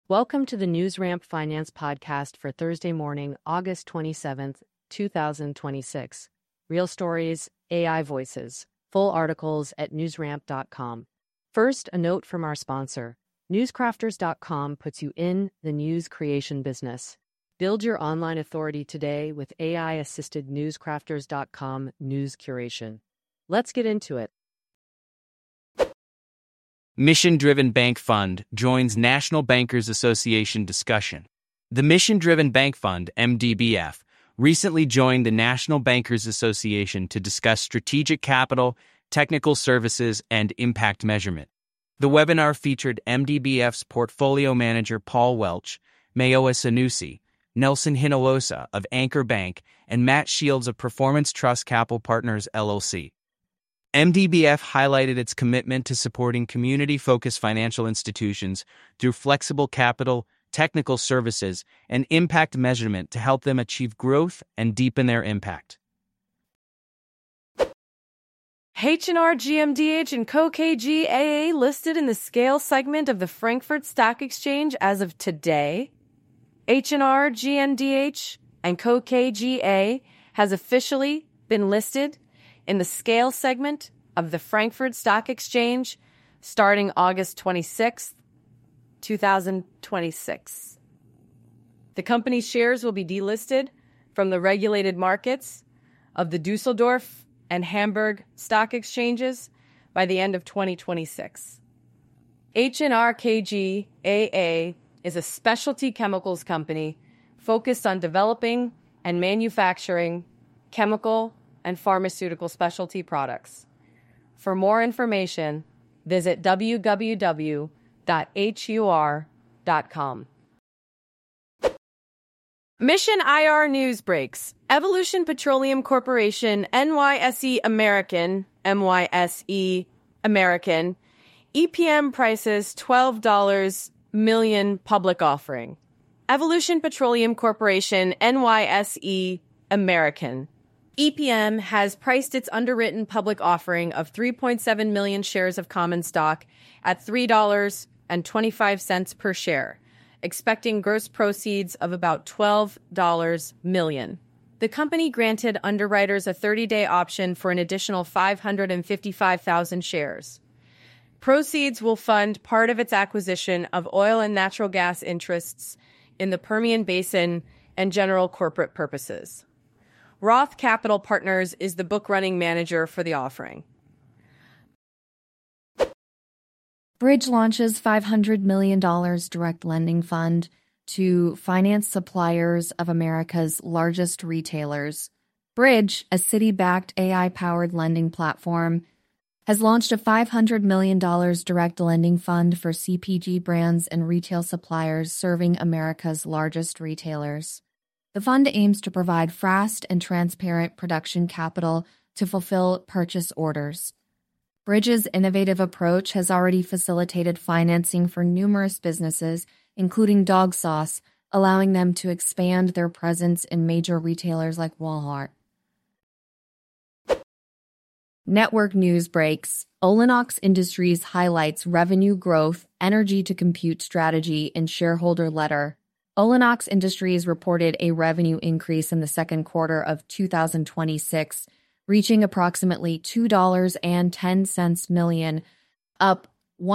Welcome to the NewsRamp Finance Podcast for Thursday morning, August 27th, 2026. Real stories, AI voices. Full articles at newsramp.com. First, a note from our sponsor. Newscrafters.com puts you in the news creation business. Build your online authority today with AI-assisted Newscrafters.com news curation. Let's get into it. Mission-Driven Bank Fund joins National Bankers Association discussion. The Mission-Driven Bank Fund, MDBF, recently joined the National Bankers Association to discuss strategic capital, technical services, and impact measurement. The webinar featured MDBF's portfolio manager Paul Welch, Mayowa Sanusi, Nelson Hinalosa of Anchor Bank, and Matt Shields of Performance Trust Capital Partners, LLC. MDBF highlighted its commitment to supporting community-focused financial institutions through flexible capital, technical services, and impact measurement to help them achieve growth and deepen their impact. H&R GmbH and Co. KGaA listed in the scale segment of the Frankfurt Stock Exchange as of today. H&R GmbH and Co. KGaA has officially been listed in the scale segment of the Frankfurt Stock Exchange starting August 26th, 2026. The company's shares will be delisted from the regulated markets of the Dusseldorf and Hamburg stock exchanges by the end of 2026. H&R KGaA is a specialty chemicals company focused on developing and manufacturing chemical and pharmaceutical specialty products. For more information, visit www.hur.com. Mission IR News Breaks. Evolution Petroleum Corporation, NYSE American, EPM prices $12 million public offering. Evolution Petroleum Corporation, NYSE American, EPM has priced its underwritten public offering of 3.7 million shares of common stock at $3.25 per share, expecting gross proceeds of about $12 million. The company granted underwriters a 30-day option for an additional 555,000 shares. Proceeds will fund part of its acquisition of oil and natural gas interests in the Permian Basin and general corporate purposes. Roth Capital Partners is the book-running manager for the offering. Bridge launches $500 million direct lending fund to finance suppliers of America's largest retailers. Bridge, a Citi-backed AI-powered lending platform, has launched a $500 million direct lending fund for CPG brands and retail suppliers serving America's largest retailers. The fund aims to provide fast and transparent production capital to fulfill purchase orders. Bridge's innovative approach has already facilitated financing for numerous businesses, including Dog Sauce, allowing them to expand their presence in major retailers like Walmart. Network news breaks. Olenox Industries highlights revenue growth, energy-to-compute strategy in shareholder letter. Olenox Industries reported a revenue increase in the second quarter of 2026, reaching approximately $2.10 million, up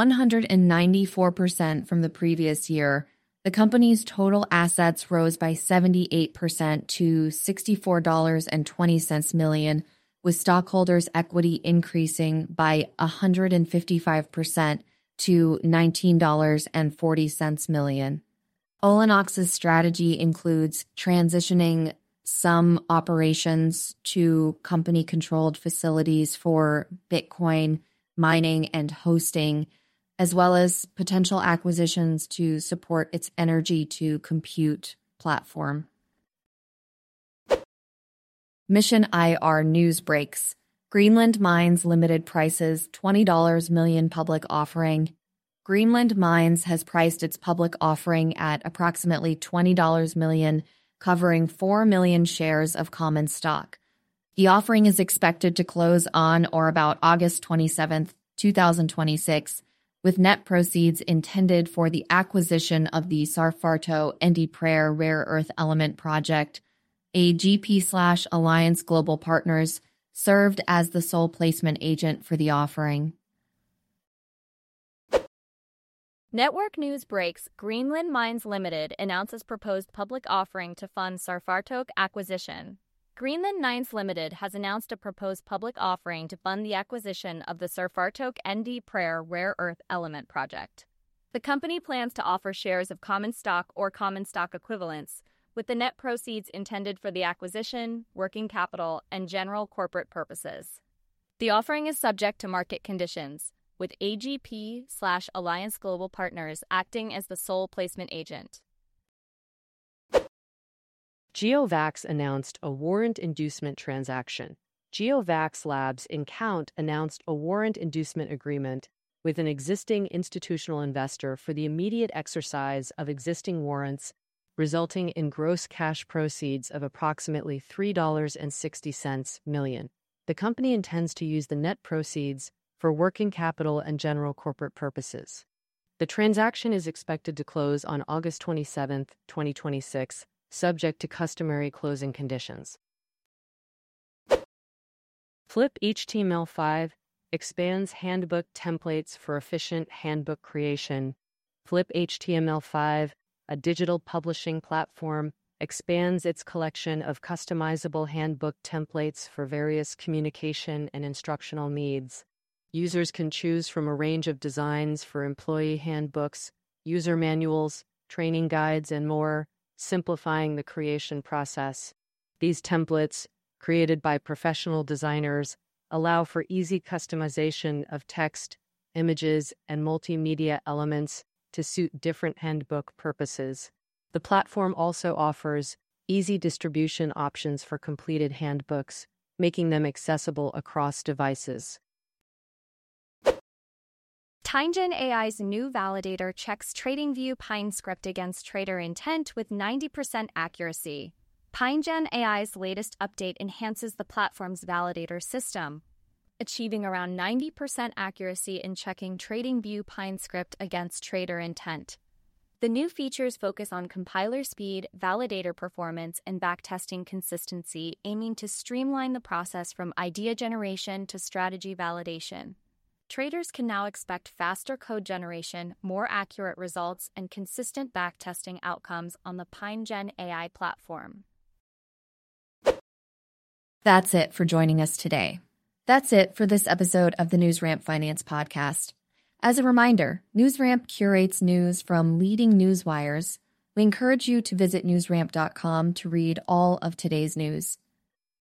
194% from the previous year. The company's total assets rose by 78% to $64.20 million, with stockholders' equity increasing by 155% to $19.40 million. Olenox's strategy includes transitioning some operations to company-controlled facilities for Bitcoin mining and hosting, as well as potential acquisitions to support its energy-to-compute platform. Mission IR News Breaks. Greenland Mines Limited prices $20 million public offering. Greenland Mines has priced its public offering at approximately $20 million, covering 4 million shares of common stock. The offering is expected to close on or about August 27, 2026, with net proceeds intended for the acquisition of the Sarfarto-ND Prayer Rare Earth Element Project. AGP/Alliance Global Partners served as the sole placement agent for the offering. Network news breaks. Greenland Mines Limited announces proposed public offering to fund Sarfartok acquisition. Greenland Mines Limited has announced a proposed public offering to fund the acquisition of the Sarfartok ND Prayer Rare Earth Element Project. The company plans to offer shares of common stock or common stock equivalents, with the net proceeds intended for the acquisition, working capital, and general corporate purposes. The offering is subject to market conditions, with AGP/Alliance Global Partners acting as the sole placement agent. GeoVax announced a warrant inducement transaction. GeoVax Labs in Count announced a warrant inducement agreement with an existing institutional investor for the immediate exercise of existing warrants, resulting in gross cash proceeds of approximately $3.60 million. The company intends to use the net proceeds for working capital and general corporate purposes. The transaction is expected to close on August 27, 2026, subject to customary closing conditions. Flip HTML5 expands handbook templates for efficient handbook creation. Flip HTML5, a digital publishing platform, expands its collection of customizable handbook templates for various communication and instructional needs. Users can choose from a range of designs for employee handbooks, user manuals, training guides, and more, simplifying the creation process. These templates, created by professional designers, allow for easy customization of text, images, and multimedia elements to suit different handbook purposes. The platform also offers easy distribution options for completed handbooks, making them accessible across devices. TimeGen AI's new validator checks TradingView PineScript against trader intent with 90% accuracy. TimeGen AI's latest update enhances the platform's validator system, achieving around 90% accuracy in checking TradingView PineScript against trader intent. The new features focus on compiler speed, validator performance, and backtesting consistency, aiming to streamline the process from idea generation to strategy validation. Traders can now expect faster code generation, more accurate results, and consistent backtesting outcomes on the TimeGen AI platform. That's it for joining us today. That's it for this episode of the NewsRamp Finance Podcast. As a reminder, NewsRamp curates news from leading news wires. We encourage you to visit newsramp.com to read all of today's news.